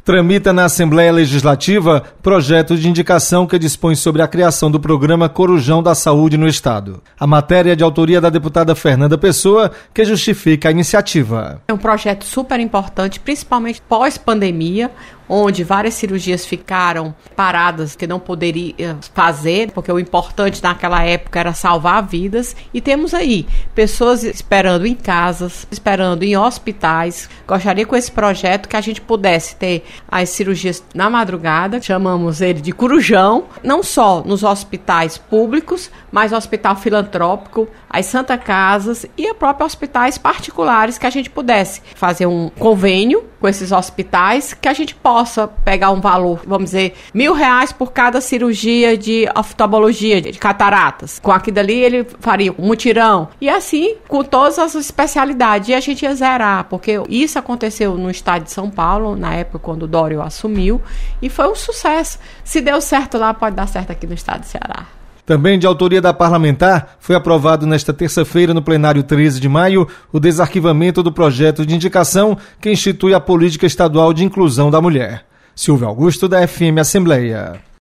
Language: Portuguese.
Tramita na Assembleia Legislativa projeto de indicação que dispõe sobre a criação do programa Corujão da Saúde no Estado. A matéria é de autoria da deputada Fernanda Pessoa, que justifica a iniciativa. É um projeto super importante, principalmente pós-pandemia, onde várias cirurgias ficaram paradas, que não poderia fazer, porque o importante naquela época era salvar vidas. E temos aí pessoas esperando em casas, esperando em hospitais. Gostaria com esse projeto que a gente pudesse ter as cirurgias na madrugada, chamamos ele de Corujão, não só nos hospitais públicos, mas no hospital filantrópico, as Santa Casas e a própria hospitais particulares, que a gente pudesse fazer um convênio com esses hospitais, que a gente possa pegar um valor, vamos dizer, R$1.000 por cada cirurgia de oftalmologia, de cataratas. Com aquilo dali ele faria um mutirão. E assim, com todas as especialidades. E a gente ia zerar, porque isso aconteceu no estado de São Paulo, na época quando o Dório assumiu, e foi um sucesso. Se deu certo lá, pode dar certo aqui no estado do Ceará. Também de autoria da parlamentar, foi aprovado nesta terça-feira no plenário 13 de maio o desarquivamento do projeto de indicação que institui a Política Estadual de Inclusão da Mulher. Silvio Augusto, da FM Assembleia.